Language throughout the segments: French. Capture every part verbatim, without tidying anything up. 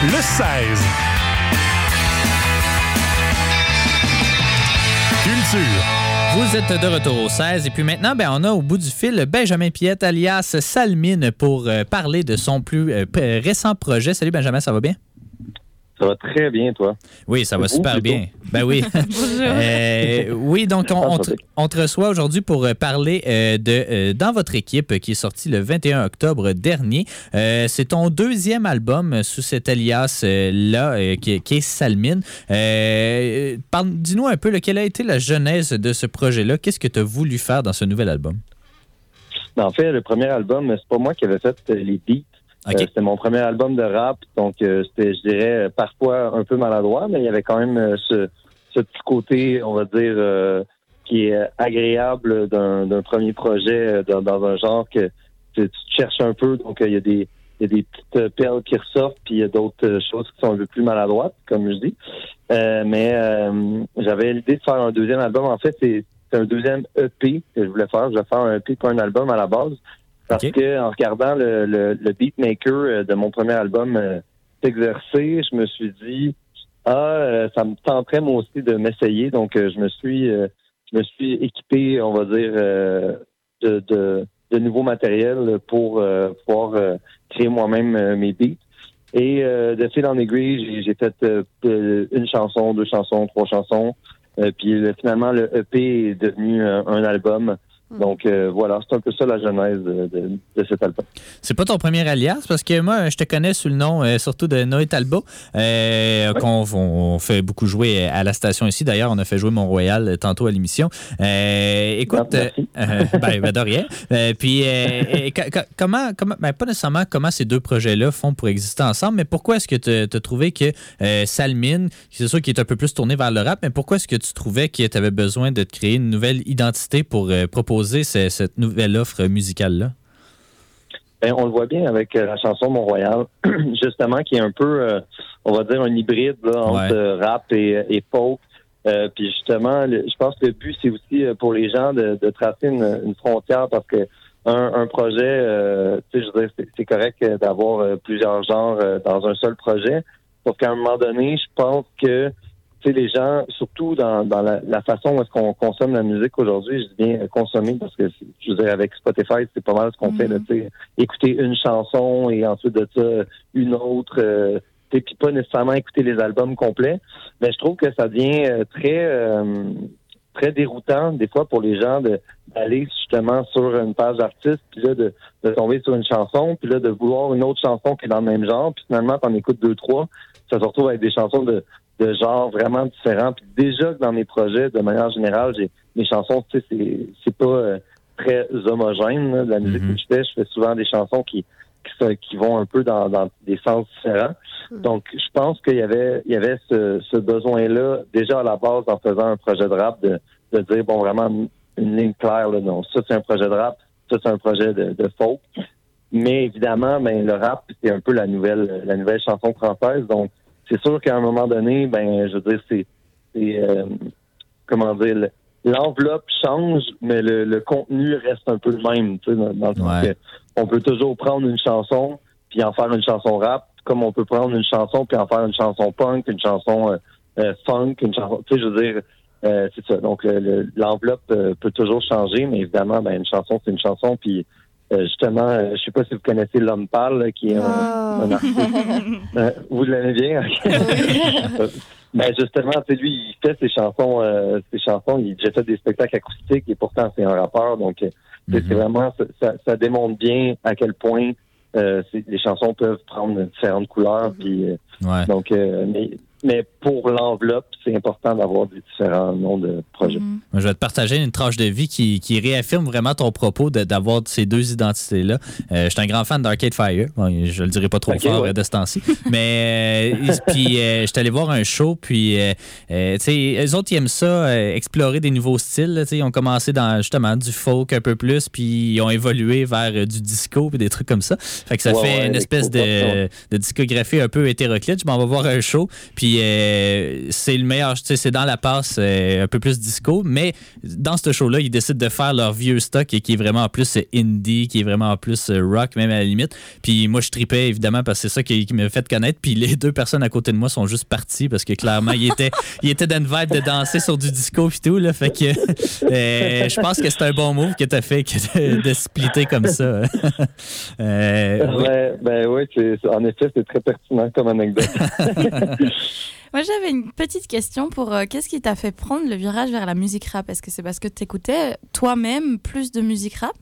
le seize. Culture. Vous êtes de retour au seize et puis maintenant, ben, on a au bout du fil Benjamin Piette alias Salmine pour euh, parler de son plus euh, récent projet. Salut Benjamin, ça va bien? Ça va très bien, toi. Oui, ça va vous, super plutôt? bien. Ben oui. euh, oui, donc on, on, te, on te reçoit aujourd'hui pour parler euh, de euh, Dans votre équipe qui est sorti le vingt et un octobre dernier. Euh, c'est ton deuxième album sous cet alias-là euh, qui, qui est Salmine. Euh, parle, dis-nous un peu, là, quelle a été la genèse de ce projet-là? Qu'est-ce que tu as voulu faire dans ce nouvel album? En fait, le premier album, c'est pas moi qui avais fait les beats. Okay. Euh, c'était mon premier album de rap, donc euh, c'était, je dirais, parfois un peu maladroit, mais il y avait quand même euh, ce, ce petit côté, on va dire, euh, qui est agréable d'un, d'un premier projet euh, dans, dans un genre que tu, tu te cherches un peu, donc euh, il y a des il y a des petites perles qui ressortent, puis il y a d'autres euh, choses qui sont un peu plus maladroites, comme je dis. Euh, mais euh, j'avais l'idée de faire un deuxième album. En fait, c'est, c'est un deuxième E P que je voulais faire. Je voulais faire un E P, pas un album à la base. Parce okay. que en regardant le, le, le beatmaker de mon premier album euh, s'exercer, je me suis dit ah euh, ça me tenterait moi aussi de m'essayer. Donc euh, je me suis euh, je me suis équipé, on va dire, euh, de, de, de nouveaux matériels pour euh, pouvoir euh, créer moi-même euh, mes beats. Et euh, de fil en aiguille, j'ai, j'ai fait euh, une chanson, deux chansons, trois chansons. Euh, puis le, finalement, le E P est devenu un, un album. Donc euh, voilà, c'est un peu ça la genèse de, de, de cet album. C'est pas ton premier alias, parce que moi, je te connais sous le nom euh, surtout de Noé Talbot, euh, oui. qu'on on fait beaucoup jouer à la station ici. D'ailleurs, on a fait jouer Mont-Royal tantôt à l'émission. Euh, écoute, euh, euh, ben, ben de rien. Euh, puis, euh, comment, comment ben, pas nécessairement comment ces deux projets-là font pour exister ensemble, mais pourquoi est-ce que tu as trouvé que euh, Salmine, c'est sûr qu'il est un peu plus tourné vers le rap, mais pourquoi est-ce que tu trouvais que tu avais besoin de te créer une nouvelle identité pour euh, proposer cette nouvelle offre musicale-là? Ben, on le voit bien avec euh, la chanson Mont-Royal, justement, qui est un peu, euh, on va dire, un hybride là, entre ouais. rap et, et folk. Euh, puis justement, le, je pense que le but, c'est aussi euh, pour les gens de, de tracer une, une frontière parce que un, un projet, euh, tu sais, je veux dire, c'est, c'est correct d'avoir euh, plusieurs genres euh, dans un seul projet. Sauf qu'à un moment donné, je pense que tu sais, les gens, surtout dans, dans la, la façon où est-ce qu'on consomme la musique aujourd'hui, je dis bien consommer parce que, je veux dire, avec Spotify, c'est pas mal ce qu'on mm-hmm. fait, là, tu sais, écouter une chanson et ensuite de ça, une autre, euh, tu sais, puis pas nécessairement écouter les albums complets. Mais je trouve que ça devient euh, très, euh, très déroutant, des fois, pour les gens de, d'aller justement sur une page d'artiste, puis là, de, de tomber sur une chanson, puis là, de vouloir une autre chanson qui est dans le même genre, puis finalement, t'en écoutes deux, trois, ça se retrouve avec des chansons de de genre vraiment différents. Puis déjà que dans mes projets, de manière générale, j'ai mes chansons, tu sais, c'est, c'est pas euh, très homogène, là, de la musique mm-hmm. que je fais. Je fais souvent des chansons qui qui, qui vont un peu dans, dans des sens différents. Mm-hmm. Donc, je pense qu'il y avait il y avait ce, ce besoin-là, déjà à la base, en faisant un projet de rap, de, de dire, bon, vraiment, une ligne claire, là, non, ça, c'est un projet de rap, ça, c'est un projet de, de folk. Mais évidemment, ben, le rap, c'est un peu la nouvelle la nouvelle chanson française, donc c'est sûr qu'à un moment donné, ben, je veux dire, c'est, c'est euh, comment dire, le, l'enveloppe change, mais le, le contenu reste un peu le même, tu sais, dans, dans le sens que on peut toujours prendre une chanson puis en faire une chanson rap, comme on peut prendre une chanson puis en faire une chanson punk, une chanson euh, euh, funk, une chanson, tu sais, je veux dire, euh, c'est ça. Donc le, le, l'enveloppe euh, peut toujours changer, mais évidemment, ben, une chanson c'est une chanson, puis Euh, justement, euh, je sais pas si vous connaissez L'Homme Pâle, là, qui est un, oh. un artiste. euh, vous l'aimez bien? Ben justement, c'est lui, il fait ses chansons, euh, ses chansons, il a déjà fait des spectacles acoustiques et pourtant c'est un rappeur, donc mm-hmm. c'est vraiment, ça, ça démontre bien à quel point euh, les chansons peuvent prendre différentes couleurs, mm-hmm. puis euh, ouais. donc, euh, mais, mais pour l'enveloppe, c'est important d'avoir des différents noms de projets. Mm-hmm. Je vais te partager une tranche de vie qui, qui réaffirme vraiment ton propos de, d'avoir ces deux identités-là. Euh, je suis un grand fan d'Arcade Fire. Bon, je le dirai pas trop okay, fort ouais. de ce temps-ci. Mais euh, puis euh, je suis allé voir un show, puis euh, euh, tu sais, eux autres, ils aiment ça, euh, explorer des nouveaux styles. Là, ils ont commencé dans justement du folk un peu plus, puis ils ont évolué vers euh, du disco puis des trucs comme ça. Fait que ça ouais, fait ouais, une espèce de, de discographie un peu hétéroclite. Je m'en vais voir un show, puis Puis euh, c'est le meilleur, tu sais, c'est dans la passe euh, un peu plus disco, mais dans ce show-là, ils décident de faire leur vieux stock et qui est vraiment plus indie, qui est vraiment plus rock, même à la limite. Puis moi, je tripais évidemment parce que c'est ça qui, qui m'a fait connaître. Puis les deux personnes à côté de moi sont juste parties parce que clairement, ils étaient, ils étaient dans une vibe de danser sur du disco et tout. Là, fait que euh, je pense que c'est un bon move que tu as fait que de, de splitter comme ça. euh, oui. Ben, ben oui, c'est, en effet, c'est très pertinent comme anecdote. Moi, j'avais une petite question pour euh, qu'est-ce qui t'a fait prendre le virage vers la musique rap? Est-ce que c'est parce que tu écoutais toi-même plus de musique rap?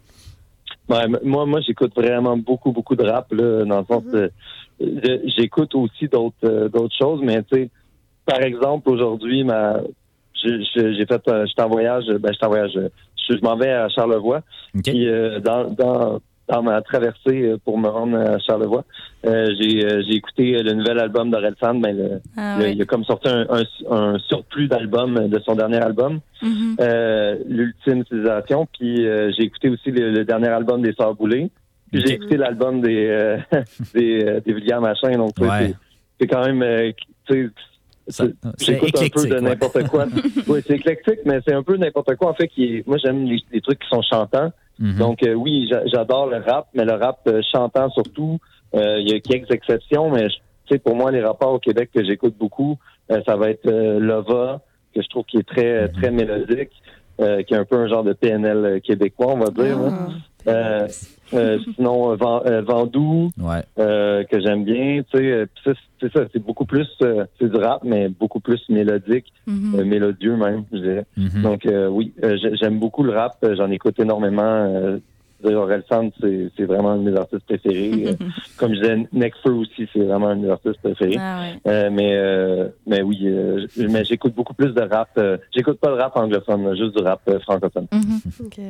Ouais, moi, moi, j'écoute vraiment beaucoup, beaucoup de rap, là, dans le sens Mm-hmm. euh, j'écoute aussi d'autres, euh, d'autres choses, mais tu sais, par exemple, aujourd'hui, ma, j'ai, j'ai fait, euh, j'étais en voyage, ben, j'étais en voyage, je, je m'en vais à Charlevoix, okay. puis euh, dans, dans, dans ma traversée pour me rendre à Charlevoix, euh, j'ai, euh, j'ai écouté le nouvel album d'Orelsan, ben, le, ah, le, oui. il a comme sorti un, un, un surplus d'albums de son dernier album, mm-hmm. euh, l'Ultime Civilisation, puis euh, j'ai écouté aussi le, le dernier album des Sœurs Boulay. Puis j'ai écouté l'album des euh, des, euh, des Vulgaires Machins, donc ouais. c'est, c'est quand même, euh, tu sais, j'écoute un peu de n'importe ouais. quoi. Oui, c'est éclectique, mais c'est un peu n'importe quoi. En fait, qui est, moi j'aime les, les trucs qui sont chantants. Mm-hmm. Donc euh, oui, j'a, j'adore le rap, mais le rap euh, chantant surtout. Euh, il y a quelques exceptions, mais tu sais, pour moi, les rappeurs au Québec que j'écoute beaucoup, euh, ça va être euh, Lova, que je trouve qui est très mm-hmm. très mélodique, euh, qui est un peu un genre de P N L québécois, on va dire. Oh. Hein. Euh, euh, sinon Vend, euh, Vandou ouais. euh, que j'aime bien, tu sais, euh, c'est, c'est ça, c'est beaucoup plus euh, c'est du rap mais beaucoup plus mélodique, mm-hmm. euh, mélodieux même, je dirais. Mm-hmm. Donc euh, oui, euh, j'aime beaucoup le rap, j'en écoute énormément. Euh, Orelsan, c'est, c'est vraiment un de mes artistes préférés. euh, comme je disais, Nekfeu aussi, c'est vraiment un de mes artistes préférés. Ah ouais. euh, mais euh, mais oui, euh, mais j'écoute beaucoup plus de rap. Euh, j'écoute pas de rap anglophone, juste du rap euh, francophone. Mm-hmm. Ok.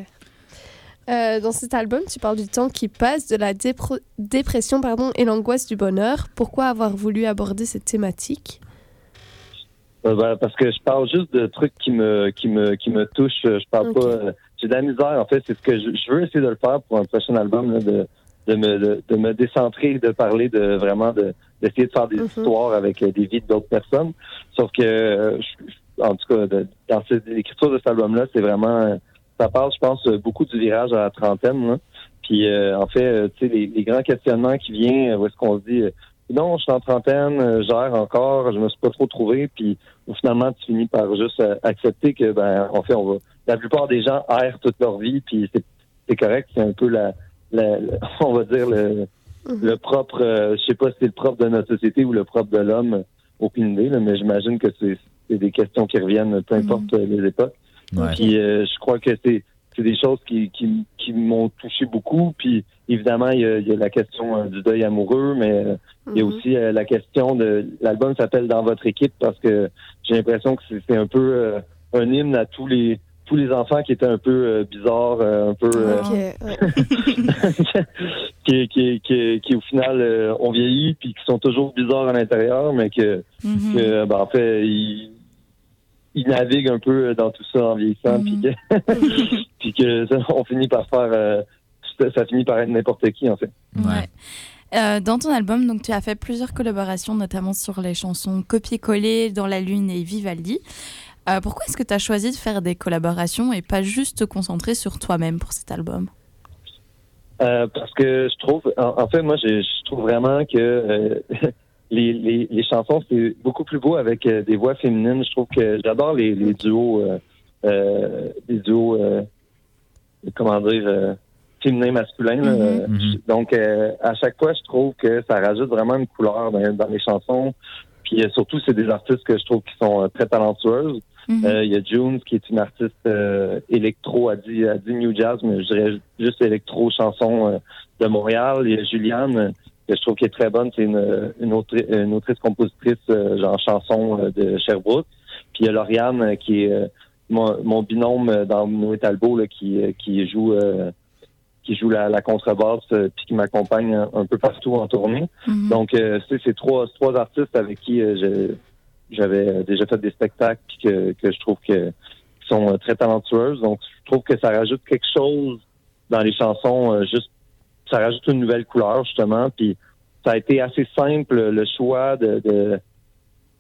Euh, dans cet album, tu parles du temps qui passe, de la dépro- dépression pardon, et l'angoisse du bonheur. Pourquoi avoir voulu aborder cette thématique? Euh, ben, parce que je parle juste de trucs qui me qui me qui me touchent. Je parle okay. pas. Euh, j'ai de la misère. En fait, c'est ce que je, je veux essayer de le faire pour un prochain album, là, de de me de, de me décentrer, de parler de vraiment de d'essayer de faire des mm-hmm. histoires avec euh, des vies d'autres personnes. Sauf que, euh, je, en tout cas, de, dans cette, l'écriture de cet album-là, c'est vraiment euh, ça parle, je pense, beaucoup du virage à la trentaine. Là. Puis, euh, en fait, euh, tu sais, les, les grands questionnements qui viennent, où est-ce qu'on se dit, euh, non, je suis en trentaine, euh, j'erre encore, je me suis pas trop trouvé. Puis, où, finalement, tu finis par juste euh, accepter que, ben, en fait, on va. La plupart des gens errent toute leur vie, puis c'est, c'est correct. C'est un peu la, la, la on va dire le, mm-hmm. le propre. Euh, je sais pas si c'est le propre de notre société ou le propre de l'homme. Aucune idée, là, mais j'imagine que c'est, c'est des questions qui reviennent, peu importe mm-hmm. les époques. Ouais. Puis euh, je crois que c'est, c'est des choses qui, qui, qui m'ont touché beaucoup. Puis évidemment, il y a, il y a la question euh, du deuil amoureux, mais euh, mm-hmm. il y a aussi euh, la question de... L'album s'appelle « Dans votre équipe » parce que j'ai l'impression que c'est, c'est un peu euh, un hymne à tous les tous les enfants qui étaient un peu euh, bizarres, euh, un peu... Euh, okay, ouais. qui, qui, qui, qui, au final, euh, ont vieilli puis qui sont toujours bizarres à l'intérieur, mais que, mm-hmm. que ben, en fait, ils... il navigue un peu dans tout ça en vieillissant, puis mm-hmm. que, puis que ça, on finit par faire, euh, ça, ça finit par être n'importe qui en fait. Ouais. Euh, dans ton album, donc tu as fait plusieurs collaborations, notamment sur les chansons Copier-coller, Dans la lune et Vivaldi. Euh, pourquoi est-ce que tu as choisi de faire des collaborations et pas juste te concentrer sur toi-même pour cet album? Euh, parce que je trouve, en, en fait, moi, je, je trouve vraiment que euh, Les, les, les chansons, c'est beaucoup plus beau avec euh, des voix féminines. Je trouve que j'adore les, les duos, euh, euh, les duos, euh, comment dire, euh, féminins masculins. Mm-hmm. Mm-hmm. Donc, euh, à chaque fois, je trouve que ça rajoute vraiment une couleur dans, dans les chansons. Puis euh, surtout, c'est des artistes que je trouve qui sont euh, très talentueuses. Mm-hmm. Euh, il y a June, qui est une artiste euh, électro, elle dit, elle dit New Jazz, mais je dirais juste électro chanson euh, de Montréal. Il y a Juliane, que je trouve qui est très bonne, c'est une, une, autri- une autrice-compositrice euh, genre chanson euh, de Sherbrooke. Puis il y a Lauriane euh, qui est euh, mon, mon binôme dans Noé Talbot là, qui, euh, qui joue euh, qui joue la, la contrebasse euh, puis qui m'accompagne un, un peu partout en tournée. Mm-hmm. Donc euh, c'est ces trois trois artistes avec qui euh, je, j'avais déjà fait des spectacles puis que, que je trouve que qui sont euh, très talentueuses. Donc je trouve que ça rajoute quelque chose dans les chansons, euh, juste ça rajoute une nouvelle couleur, justement. Puis ça a été assez simple, le choix de, de,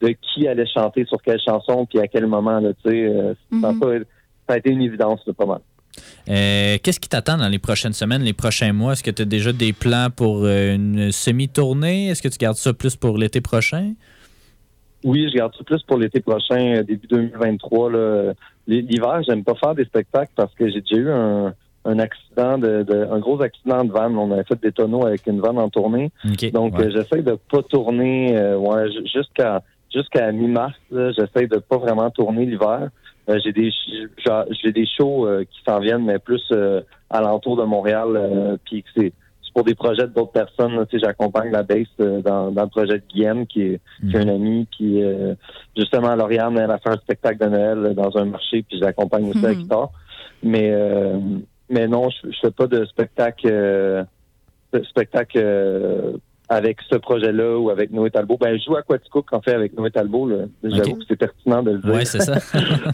de qui allait chanter sur quelle chanson, puis à quel moment, là, tu sais. Euh, mm-hmm. ça, a pas, ça a été une évidence, là, pas mal. Euh, qu'est-ce qui t'attend dans les prochaines semaines, les prochains mois? Est-ce que tu as déjà des plans pour euh, une semi-tournée? Est-ce que tu gardes ça plus pour l'été prochain? Oui, je garde ça plus pour l'été prochain, début deux mille vingt-trois. Là. L'hiver, j'aime pas faire des spectacles parce que j'ai déjà eu un, un accident, de, de un gros accident de van. On avait fait des tonneaux avec une vanne en tournée. Okay, Donc, ouais. euh, j'essaie de pas tourner euh, ouais, jusqu'à jusqu'à mi-mars. Là, j'essaie de pas vraiment tourner l'hiver. Euh, j'ai des j'ai des shows euh, qui s'en viennent, mais plus euh, alentour de Montréal. Euh, puis c'est, c'est pour des projets d'autres personnes. Tu sais, j'accompagne la bass euh, dans, dans le projet de Guillaume, qui est, mmh. qui est un ami, qui euh, justement Lauriane, elle a fait un spectacle de Noël dans un marché, puis j'accompagne aussi mmh. à la guitare. Mais euh, mais non, je, je fais pas de spectacle euh, de spectacle euh, avec ce projet-là ou avec Noé Talbot. Ben, je joue à Quaticook, en fait, avec Noé Talbot. Là. J'avoue okay. que c'est pertinent de le dire. Oui, c'est ça.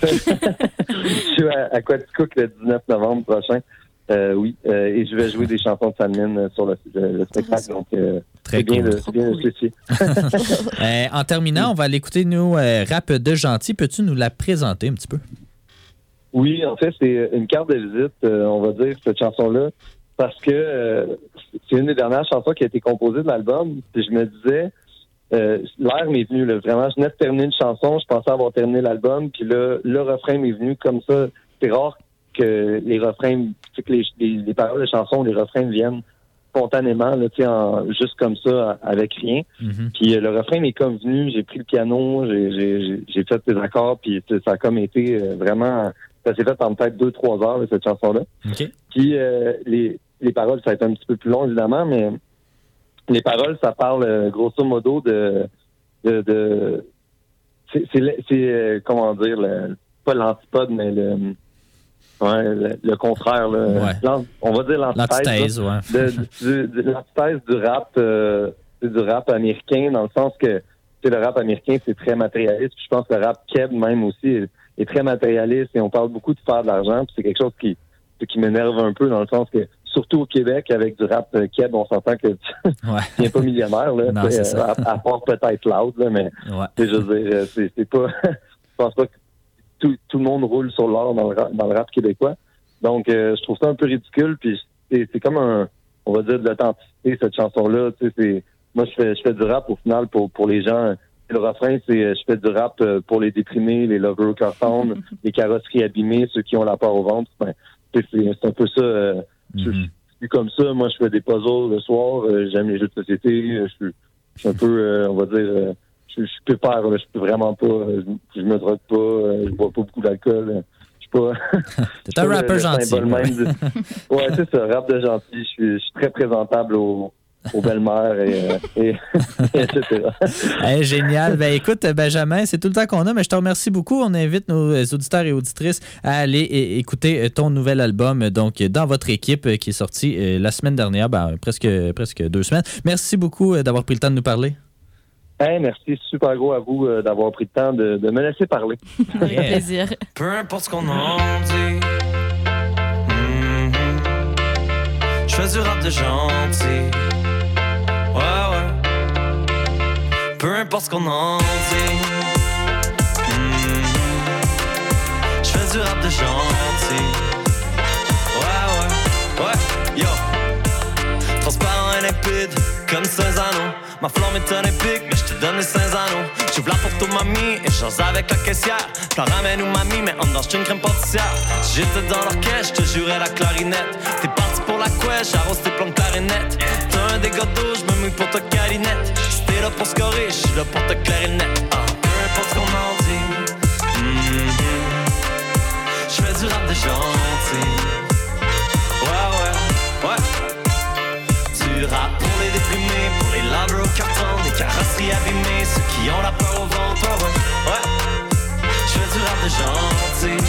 Je joue à, à Quaticook le dix-neuf novembre prochain. Euh, oui, euh, et je vais jouer des chansons de Salmine sur le, le, le spectacle. Donc, euh, Très c'est bien cool. de, c'est bien de spécifier. euh, en terminant, on va aller écouter, nous, euh, Rap de Gentil. Peux-tu nous la présenter un petit peu? Oui, en fait, c'est une carte de visite, euh, on va dire, cette chanson-là. Parce que euh, c'est une des dernières chansons qui a été composée de l'album. Puis je me disais, euh, l'air m'est venu, là, vraiment, je venais de terminer une chanson, je pensais avoir terminé l'album, puis là, le refrain m'est venu comme ça. C'est rare que les refrains, que les, les, les paroles de chansons, les refrains viennent spontanément, là, en, juste comme ça, avec rien. Mm-hmm. Puis euh, le refrain m'est comme venu, j'ai pris le piano, j'ai, j'ai, j'ai fait des accords, puis ça a comme été euh, vraiment... Ça s'est fait en peut-être deux, trois heures, là, cette chanson-là. Okay. Puis euh, les... Les paroles, ça va être un petit peu plus long, évidemment, mais les paroles, ça parle euh, grosso modo de... de, de c'est, c'est, c'est euh, comment dire, le, pas l'antipode, mais le, ouais, le, le contraire. Là, ouais. On va dire l'antithèse. L'antithèse, ouais. de, de, de, de, l'antithèse du rap, euh, du rap américain, dans le sens que le rap américain, c'est très matérialiste. Puis je pense que le rap Keb, même aussi, est, est très matérialiste et on parle beaucoup de faire de l'argent. Puis c'est quelque chose qui, qui m'énerve un peu, dans le sens que surtout au Québec, avec du rap Keb, on s'entend que tu ouais. n'es pas millionnaire, là, non, c'est ça. À, à part peut-être Loud, là, mais ouais. je veux dire, c'est, c'est pas. Je pense pas que tout, tout le monde roule sur l'or dans le rap, dans le rap québécois. Donc, euh, je trouve ça un peu ridicule. Puis c'est, c'est comme un, on va dire, de l'authenticité, cette chanson-là. Tu sais, c'est, moi, je fais, je fais du rap au final pour, pour les gens. Le refrain, c'est je fais du rap pour les déprimés, les lovers au cœur tendre, les carrosseries abîmées, ceux qui ont la peur au ventre. Ben, c'est, c'est un peu ça. Euh, Je, je suis comme ça. Moi, je fais des puzzles le soir. Euh, j'aime les jeux de société. Je suis, je suis un peu, euh, on va dire, euh, je, je suis pépère. Là. Je peux vraiment pas. Euh, je, je me drogue pas. Euh, je bois pas beaucoup d'alcool. Euh, je suis pas. T'es un rappeur gentil. Même du... Ouais, c'est ça. Rap de gentil. Je suis, je suis très présentable au. aux belles-mères et, et, et et cetera. Hey, génial. Ben écoute, Benjamin, c'est tout le temps qu'on a, mais je te remercie beaucoup. On invite nos auditeurs et auditrices à aller écouter ton nouvel album, donc dans votre équipe, qui est sorti la semaine dernière, ben, presque, presque deux semaines. Merci beaucoup d'avoir pris le temps de nous parler. Hey, merci super gros à vous d'avoir pris le temps de, de me laisser parler. Avec yeah. plaisir. Peu importe ce qu'on en dit, mm-hmm. je fais du rap de gentil. Ouais, ouais. Peu importe ce qu'on en dit, mm-hmm. je fais du rap de gentil. Ouais, ouais, ouais, yo. Transparent et limpide, comme Saint-Zano. Ma flamme est olympique, mais je te donne les Saint-Zano. J'ouvre la porte aux mamies et j'ose avec la caissière. T'en ramènes ou mamie, mais en dedans j'suis une crème pâtissière. Si j'étais dans l'orchestre, j'te jouerais la clarinette. T'es parti pour la couette, j'arrose tes plans de clarinette. T'as un dégât d'eau, j'me mouille pour ta calinette. Si t'es là pour scorer, j'suis là pour te clairer le net. Ah, peu importe ce qu'on en dit, mm-hmm. j'fais du rap de gentil. Ouais, ouais, ouais. Du rap pour les déprimés, pour les lovers au carton, les carrosseries abîmées, ceux qui ont la peur au ventre. Ouais, ouais. J'fais du rap de gentil.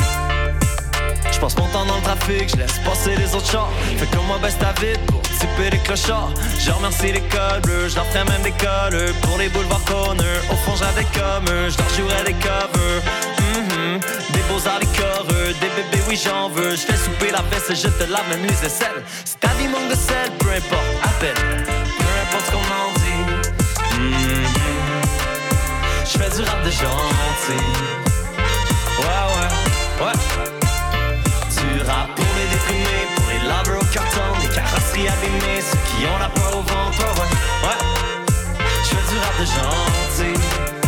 J'passe mon temps dans le trafic, j'laisse passer les autres chars. Fais comme moi, baisse ta vite pour typer les clochards. Je remercie l'école bleue, j'leur ferai même des colleux. Pour les boulevards corners, au fond j'avais comme eux. J'leur jouerai des covers, mm-hmm. des beaux-arts, des choreux. Des bébés, oui j'en veux. J'fais souper la veste et je te lave même les aisselles. Si ta vie manque de sel, peu importe, appelle. Peu importe ce qu'on en dit, mm-hmm. J'fais du rap de gentil. Ouais, ouais, ouais. Du rap pour les déprimés, pour les lovers au carton, les carrosseries abîmées, ceux qui ont la peur au ventre, ouais, ouais. J'fais du rap de gentil.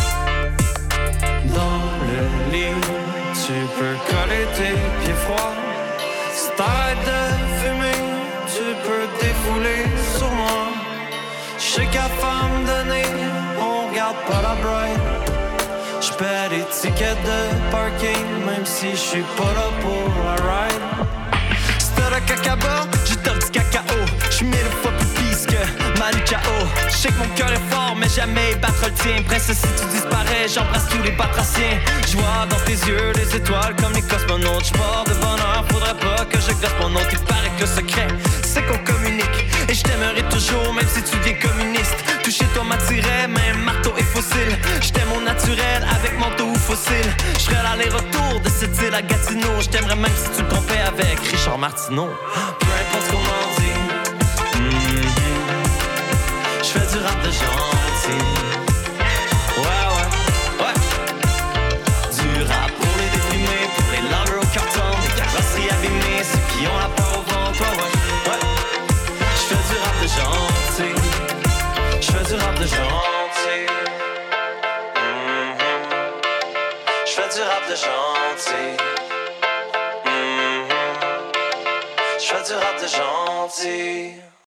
Dans le lit, tu peux coller tes pieds froids. Si t'arrêtes de fumer, tu peux te défouler sur moi. J'sais qu'à femme donnée, on regarde pas la bride. J'paie des tickets de parking, même si j'suis pas là pour la ride. C'était le cacaba, j'ai donne du cacao. J'suis mille fois plus pisse que Manu Chao. J'sais que mon cœur est fort, mais jamais battre le tien. Princesse, si tu disparais, j'embrasse tous les batraciens. J'vois dans tes yeux les étoiles comme les cosmonautes. J'pars de bonheur, faudrait pas que je gosse mon autre. Il paraît que le secret, c'est qu'on communique. Et je t'aimerai toujours, même si tu deviens communiste. Toucher toi m'attirait, même marteau et fossile. J't'aime au naturel, avec manteau ou fossile. J'ferais l'aller-retour de cette île à Gatineau. J't'aimerais même si tu te trompais avec Richard Martineau. Peu importe ce qu'on en dit. Mm-hmm. J'fais du rap de gentil. Ouais, ouais, ouais. Du rap pour les déprimés, pour les lovers au carton, les carrosseries abîmées, ceux qui ont la peur au ventre, ouais, ouais. J'fais du rap de gentil. J'fais du rap de gentil. Mm-hmm. J'fais du rap de gentil. Mm-hmm. J'fais du rap de gentil.